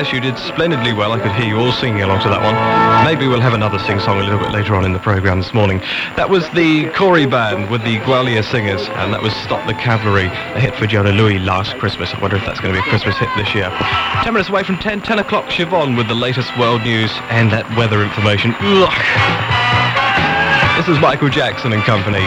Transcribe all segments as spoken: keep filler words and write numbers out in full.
Yes, you did splendidly well. I could hear you all singing along to that one. Maybe we'll have another sing-song a little bit later on in the programme this morning. That was the Corey Band with the Gwalior Singers, and that was Stop the Cavalry, a hit for Jonah Louis last Christmas. I wonder if that's going to be a Christmas hit this year. Ten minutes away from ten, ten o'clock, Siobhan with the latest world news and that weather information. Ugh. This is Michael Jackson and company.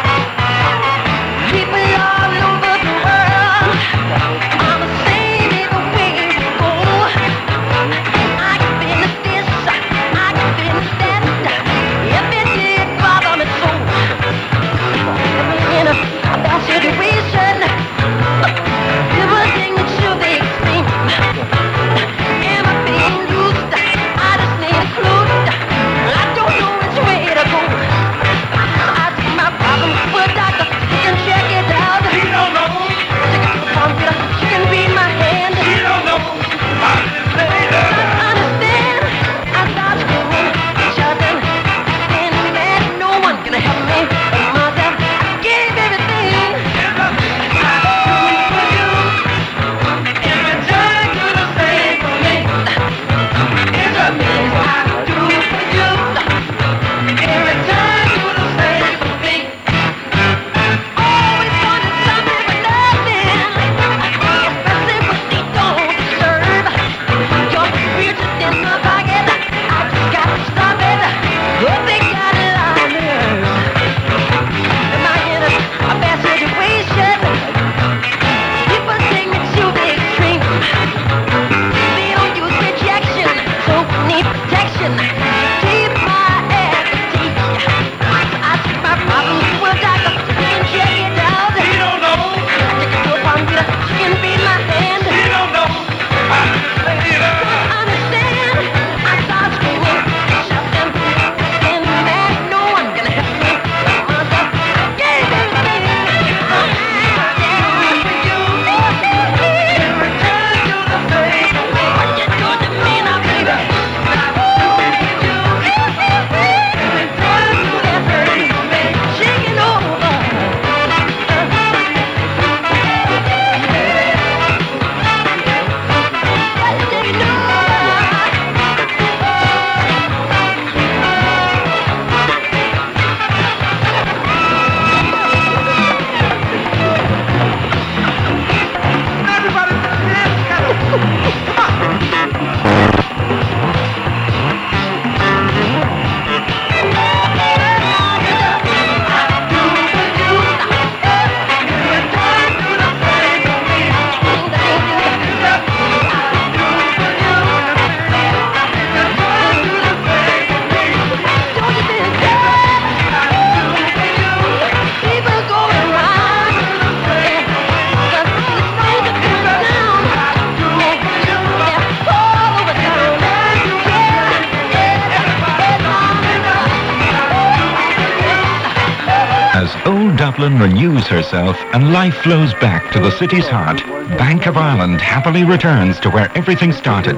Dublin renews herself and life flows back to the city's heart, Bank of Ireland happily returns to where everything started.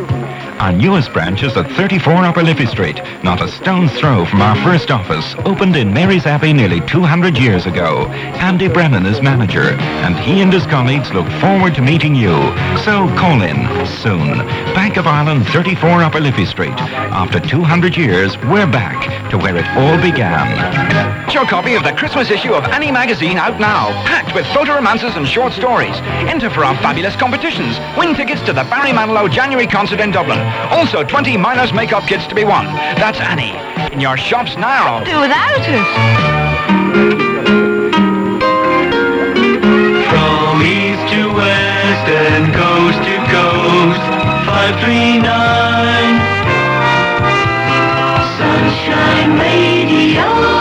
Our newest branch is at thirty-four Upper Liffey Street, not a stone's throw from our first office, opened in Mary's Abbey nearly two hundred years ago. Andy Brennan is manager, and he and his colleagues look forward to meeting you. So call in soon. Bank of Ireland, thirty-four Upper Liffey Street. After two hundred years, we're back to where it all began. Your copy of the Christmas issue of Annie magazine out now, packed with photo romances and short stories. Enter for our fabulous competitions. Win tickets to the Barry Manilow January concert in Dublin. Also, twenty minors makeup kits to be won. That's Annie. In your shops now. Do without it. From east to west and coast to coast, five three nine Sunshine Radio.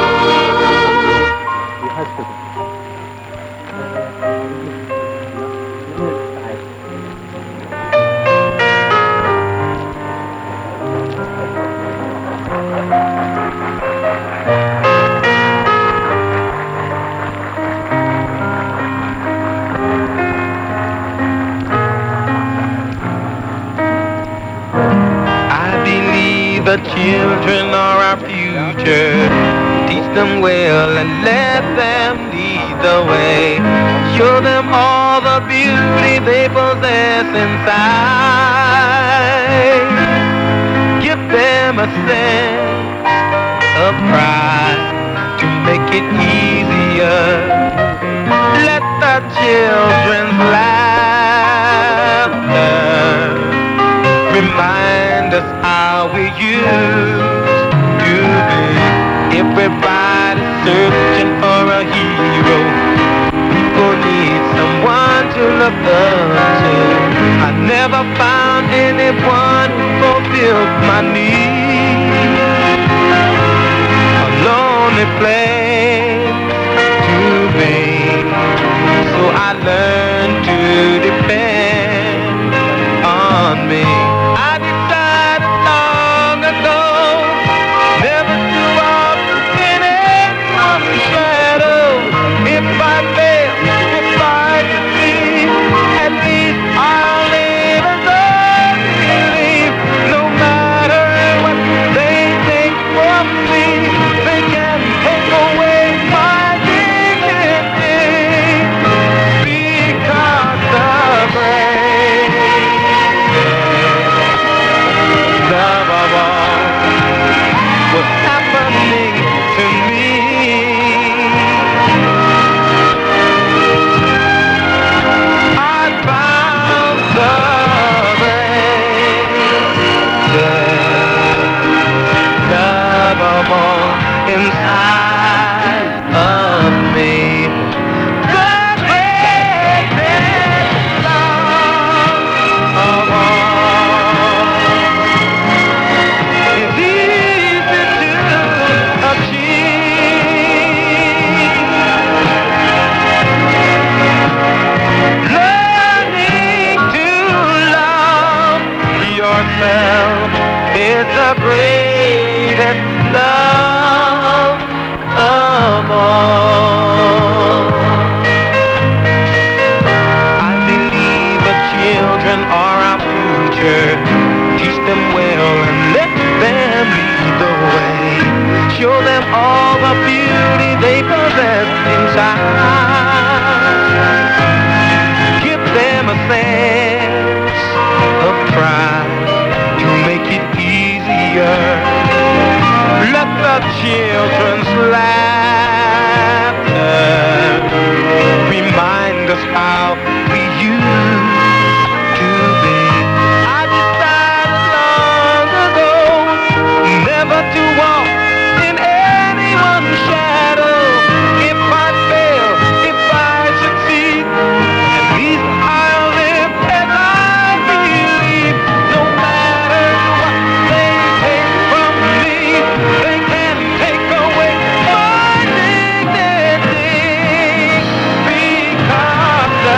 The children are our future. Teach them well and let them lead the way. Show them all the beauty they possess inside. place. Give them a sense of pride to make it easier. Let the children's laughter remind us how we used to be. Everybody's searching for a hero. People need someone to look up to. I never found anyone who fulfilled my need. A lonely place to be. So I learned to depend on me. I decided long ago never to walk in anyone's shadow. If I fail, if I succeed, at least I'll live as I believe. No matter what they take from me, they can't take away my dignity. Because the greatest love of all was happening to me. I found the greatest love of all inside of me. The greatest love of all is easy to achieve. Learning to love yourself is the greatest love of all. I believe the children are our future. Teach them well and let them lead the way. Show them all the beauty they possess inside. Give them a sense of pride to make it easier. Let the children's laughter remind us how we used to be. I decided long ago never to walk in anyone's shadow. If I fail, if I succeed, at least I'll live as I believe. No matter what they take from me, they can't take away my dignity. Because the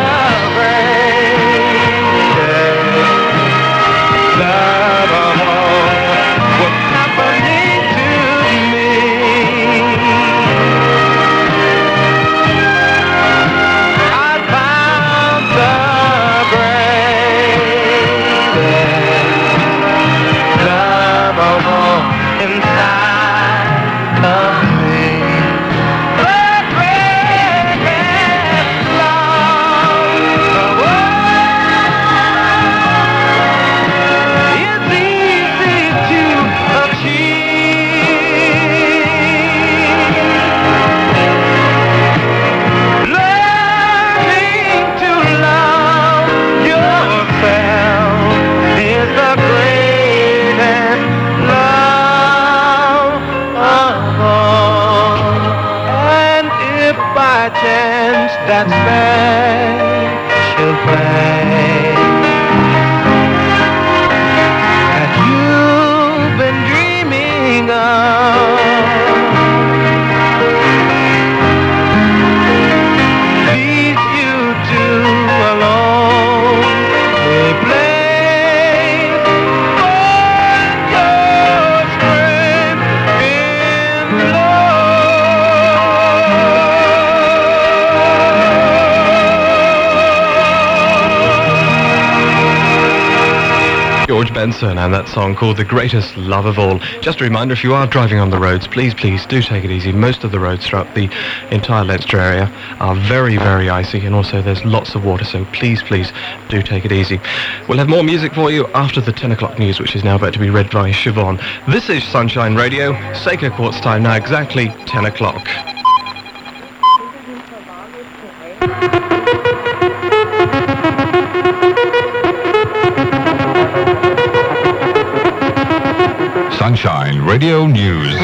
greatest love of all was happening to me. I found the greatest love of all inside of me. The greatest love of all is easy to achieve. Learning to love yourself is the greatest love of all. And if by chance that special place that you've been dreaming of leads you to a lonely place, find your strength in love. George Benson and that song called The Greatest Love of All. Just a reminder, if you are driving on the roads, please, please do take it easy. Most of the roads throughout the entire Leinster area are very, very icy, and also there's lots of water, so please, please do take it easy. We'll have more music for you after the ten o'clock news, which is now about to be read by Siobhan. This is Sunshine Radio. Seika Quartz time now, exactly ten o'clock. Sunshine Radio News.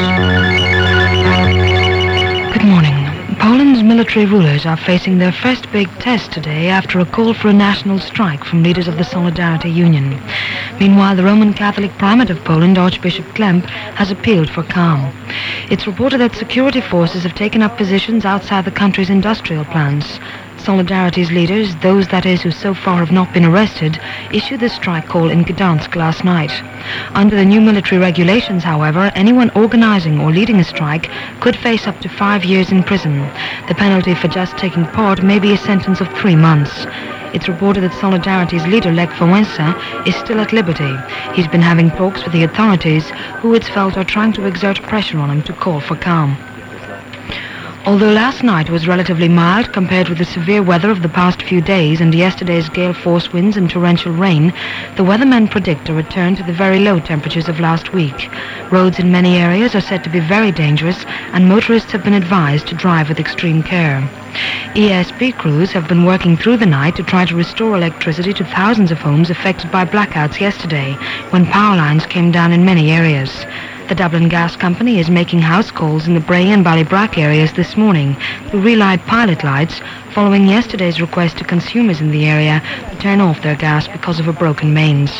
Good morning. Poland's military rulers are facing their first big test today after a call for a national strike from leaders of the Solidarity Union. Meanwhile, the Roman Catholic Primate of Poland, Archbishop Klemp, has appealed for calm. It's reported that security forces have taken up positions outside the country's industrial plants. Solidarity's leaders, those that is who so far have not been arrested, issued the strike call in Gdansk last night. Under the new military regulations, however, anyone organizing or leading a strike could face up to five years in prison. The penalty for just taking part may be a sentence of three months. It's reported that Solidarity's leader, Lech Wałęsa, is still at liberty. He's been having talks with the authorities, who it's felt are trying to exert pressure on him to call for calm. Although last night was relatively mild compared with the severe weather of the past few days and yesterday's gale-force winds and torrential rain, the weathermen predict a return to the very low temperatures of last week. Roads in many areas are said to be very dangerous, and motorists have been advised to drive with extreme care. E S B crews have been working through the night to try to restore electricity to thousands of homes affected by blackouts yesterday, when power lines came down in many areas. The Dublin Gas Company is making house calls in the Bray and Ballybrack areas this morning to relight pilot lights following yesterday's request to consumers in the area to turn off their gas because of a broken mains.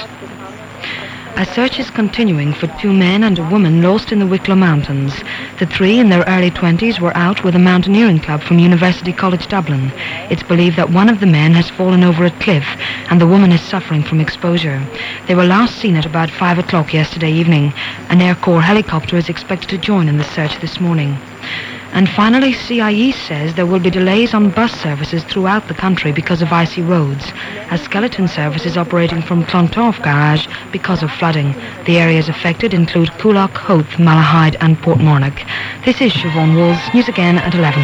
A search is continuing for two men and a woman lost in the Wicklow Mountains. The three, in their early twenties, were out with a mountaineering club from University College Dublin. It's believed that one of the men has fallen over a cliff and the woman is suffering from exposure. They were last seen at about five o'clock yesterday evening. An Air Corps helicopter is expected to join in the search this morning. And finally, C I E says there will be delays on bus services throughout the country because of icy roads, as skeleton service is operating from Clontarf Garage because of flooding. The areas affected include Coolock, Howth, Malahide and Portmarnock. This is Siobhan Wolves. News again at eleven.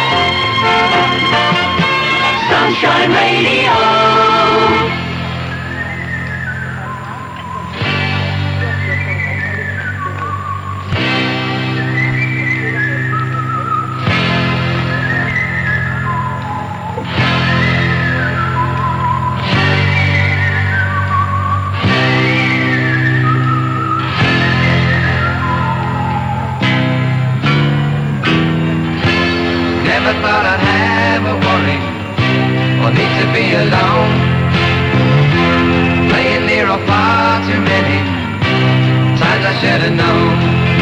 Sunshine Radio. Never thought I'd have a worry or need to be alone. Playing near or far too many times I should have known.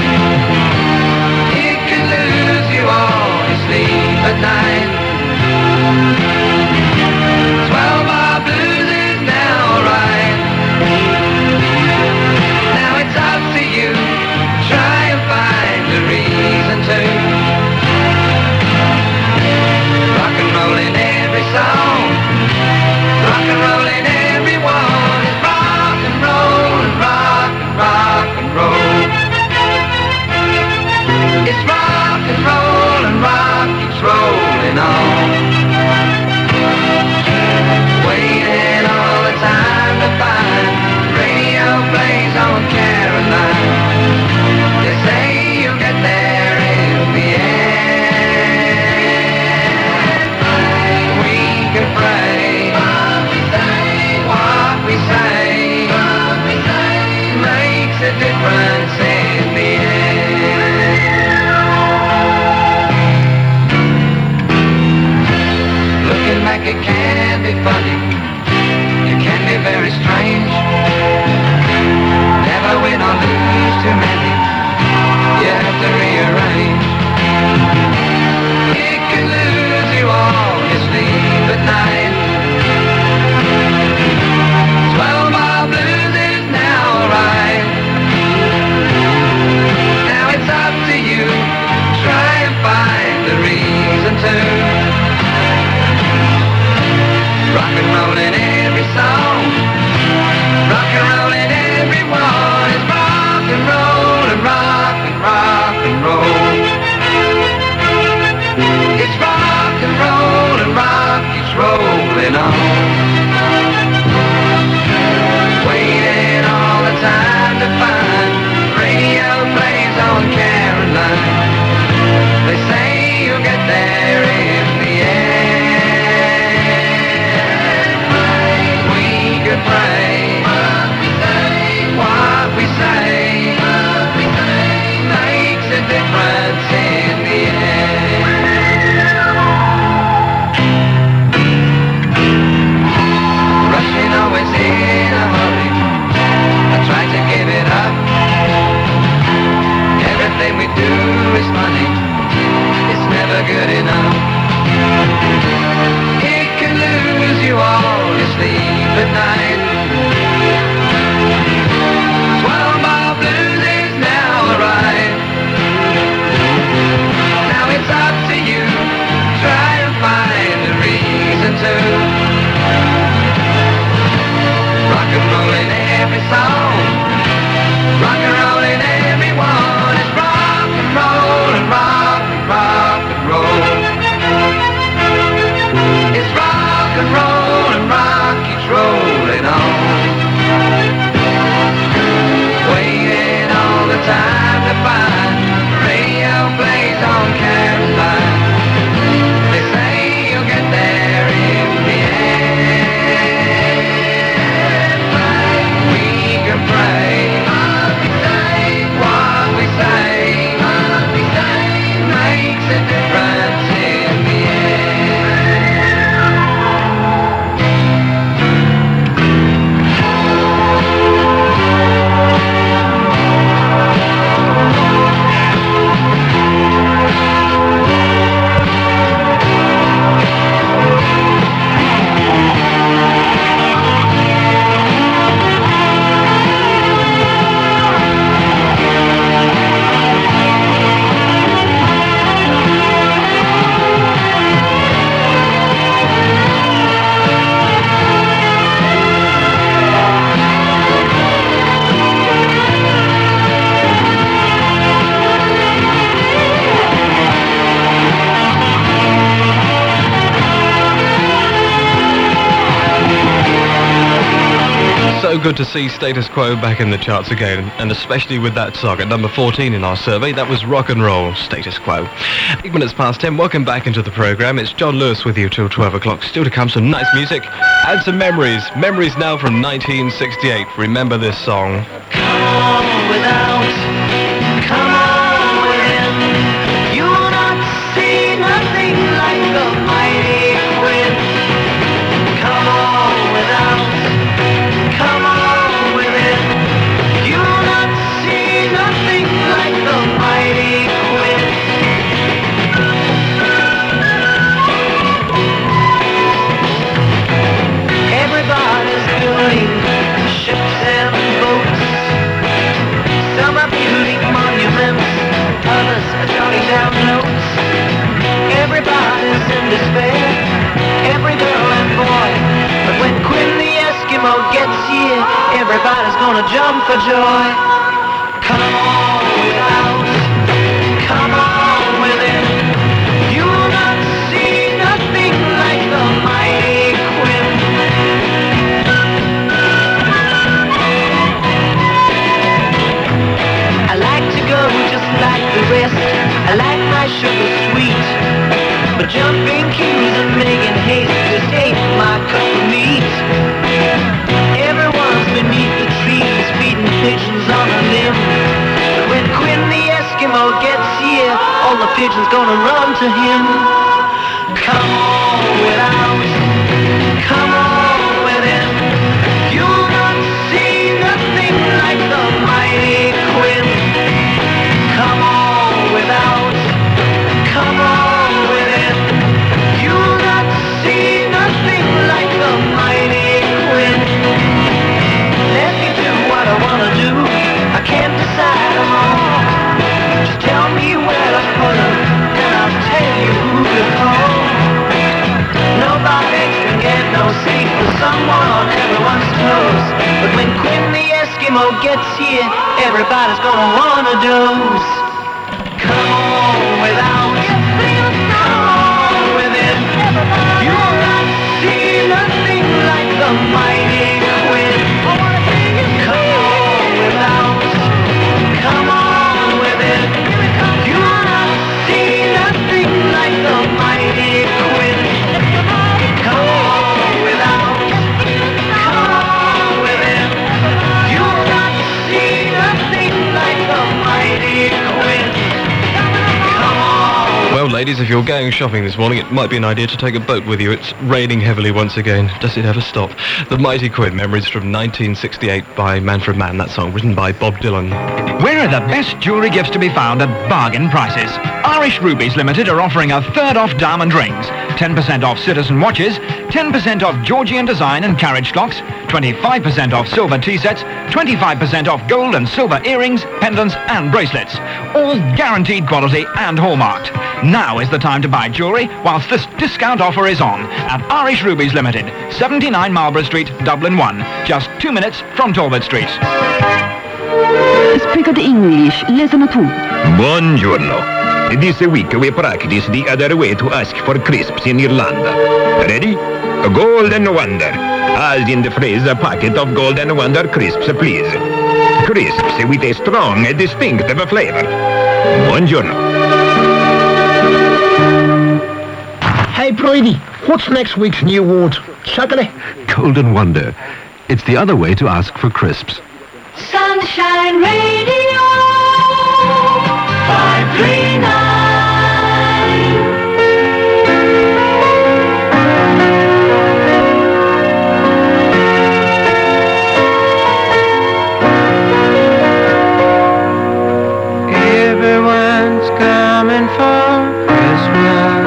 It could lose you all your sleep at night. Twelve hour blues is now alright. Now it's up to you. Try and find a reason to. Rock and roll in every song, rock and roll in every one. It's rock and roll and rock and rock and roll. and roll in every song. Rock and roll in everyone. It's rock and roll and rock and rock and roll. It's rock and roll and rock keeps rolling on. Waiting all the time to find the radio plays on Caroline. They say you'll get there in the end. We can pray. What we say, what we say makes a difference in the So good to see Status Quo back in the charts again, and especially with that song at number fourteen in our survey. That was Rock and Roll, Status Quo. Eight minutes past ten, welcome back into the programme. It's John Lewis with you till twelve o'clock. Still to come some nice music and some memories. Memories now from nineteen sixty-eight. Remember this song. Come on without, come on within. You will not see nothing like the mighty Quinn. Come on without, come on within. You will not see nothing like the mighty Quinn. Everybody's building ships and boats. Some are building monuments, others are jotting down notes. Everybody's in despair, every girl and boy. But when Quinn the Eskimo gets here, everybody's gonna jump for joy. Come on without, come on within. You will not see nothing like the mighty Quinn. I like to go just like the rest. I like my sugar sweet. But jumping cues and making haste just ain't my cup of meat. Everyone's beneath the trees feeding pigeons on a limb. But when Quinn the Eskimo gets here, all the pigeons gonna run to him. Come on without, come on within. You'll not see nothing like the mighty Quinn. Come on without, come on within. You'll not see nothing like the mighty Quinn. Let me do what I wanna do. I can't decide them all. Just tell me where to put them, and I'll tell you who to call. Nobody can get no sleep with someone on everyone's toes. But when Quinn the Eskimo gets here, everybody's gonna wanna doze. Come on without, come on within. You'll not see nothing like the mighty Quinn. Come on without, come on within. You'll not see nothing like the mighty Quinn. Come on without, come on within. You'll not see nothing like the mighty Quinn. Come on. Well, ladies, if you're going shopping this morning, it might be an idea to take a boat with you. It's raining heavily once again. Does it ever stop? The Mighty Quinn, memories from nineteen sixty-eight by Manfred Mann. That song written by Bob Dylan. Where are the best jewellery gifts to be found at bargain prices? Irish Rubies Limited are offering a third off diamond rings, ten percent off Citizen watches, ten percent off Georgian design and carriage clocks, twenty-five percent off silver tea sets, twenty-five percent off gold and silver earrings, pendants and bracelets. All guaranteed quality and hallmarked. Now is the time to buy jewellery whilst this discount offer is on at Irish Rubies Limited, seventy-nine Marlborough Street, Dublin one, just two minutes from Talbot Street. Speak of English, listen to. Buongiorno. This week we practice the other way to ask for crisps in Ireland. Ready? Golden Wonder. As in the phrase, a packet of Golden Wonder crisps, please. Crisps with a strong, distinctive flavor. Buongiorno. Hey, Bridie, what's next week's new award? Chocolate? Golden Wonder. It's the other way to ask for crisps. Sunshine Radio five three nine. Everyone's coming for Christmas.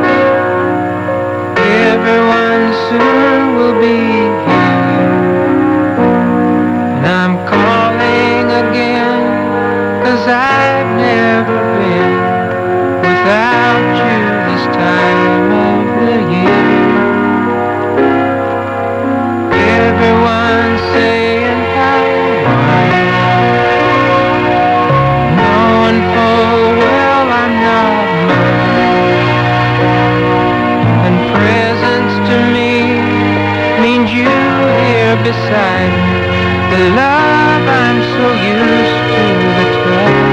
Everyone soon will be here. And I'm calling again, 'cause I've never been without you this time of the year. Everyone's saying how are you, knowing full well I'm not mine. And presents to me means you here beside me, the love I'm so used to, the touch.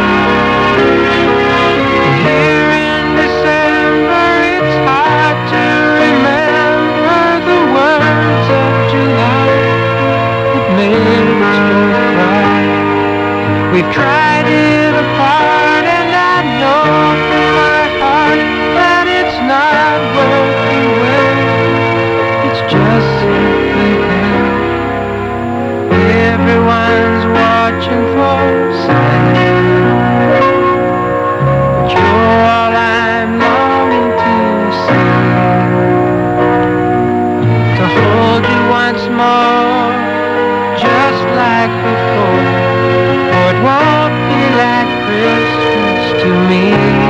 Here in December it's hard to remember the words of July that made us both cry. We've tried it apart and I know from my heart that it's not working well. It's just simply hell. Everyone's watching for Santa, but you're all I'm longing to see. To hold you once more, just like before, or it won't be like Christmas to me.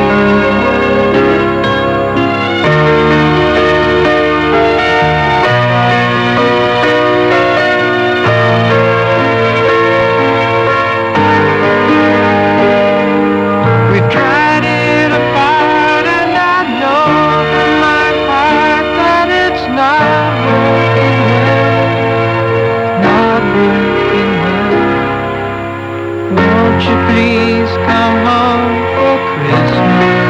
We've tried it apart and I know from my heart that it's not working well, not working well. Won't you please come home for Christmas?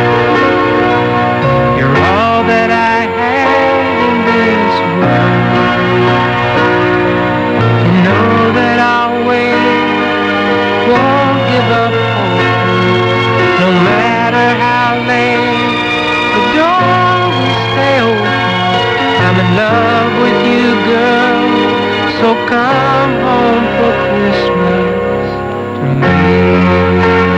You're all that I have in this world. You know that I'll wait, won't give up hope. No matter how late, the door will stay open. I'm in love with you, girl, so come home for Christmas to me.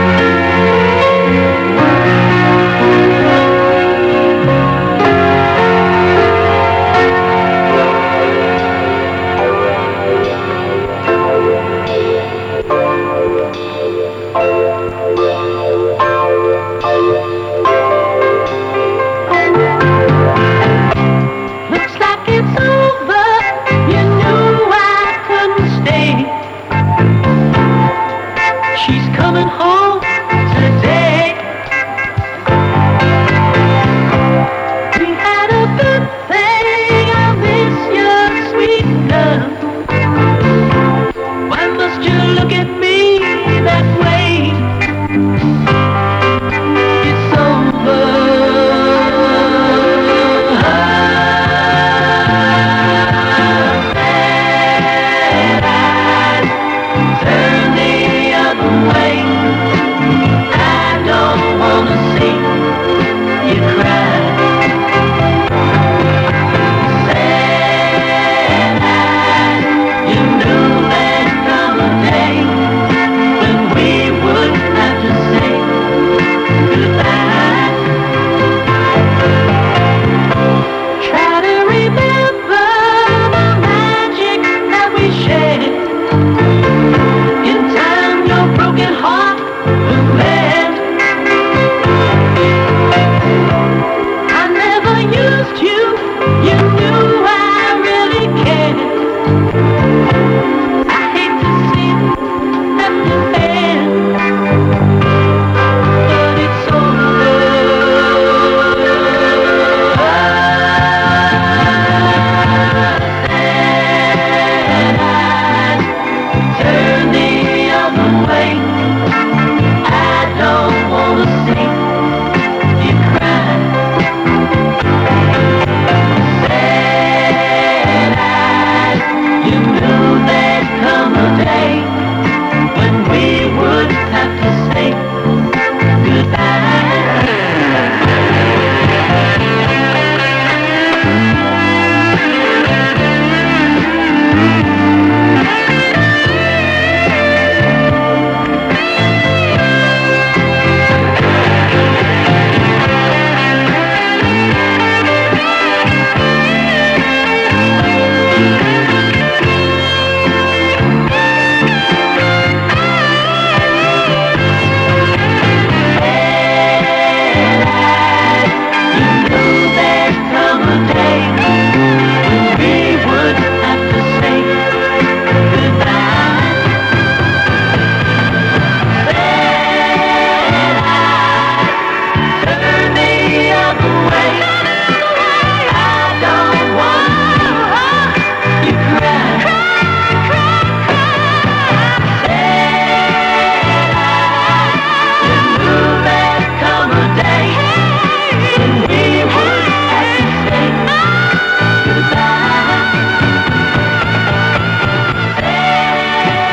Looks like it's over. You knew I couldn't stay. She's coming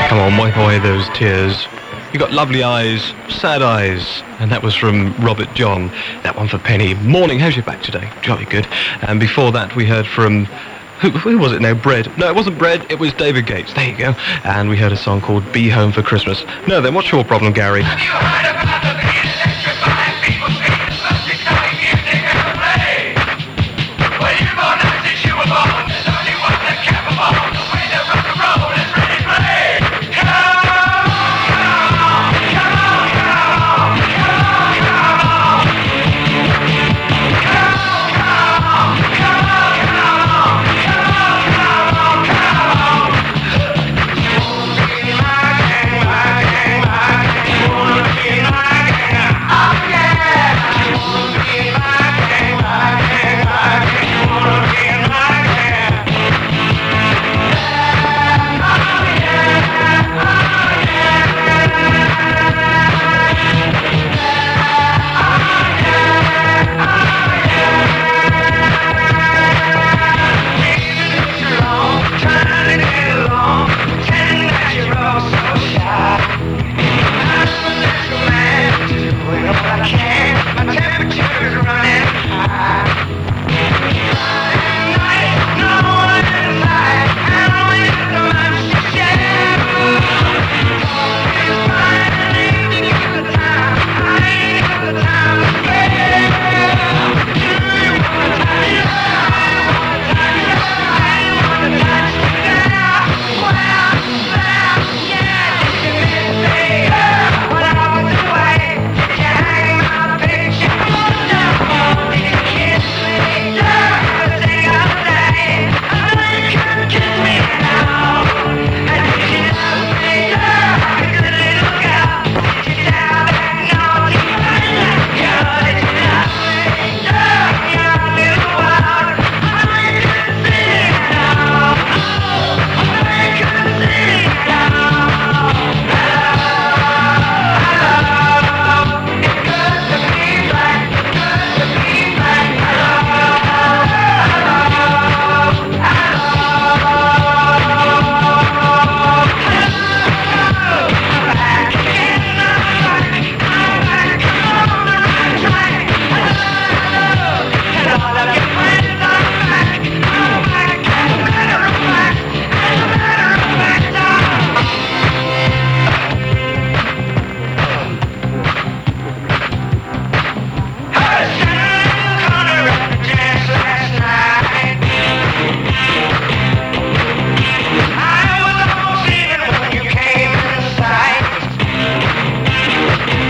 Come on, wipe away those tears. You got lovely eyes, sad eyes, and that was from Robert John. That one for Penny. Morning, how's your back today? Jolly good. And before that, we heard from who, who was it now? Bread. No, it wasn't Bread. It was David Gates. There you go. And we heard a song called "Be Home for Christmas." No, then what's your problem, Gary? Have you heard about the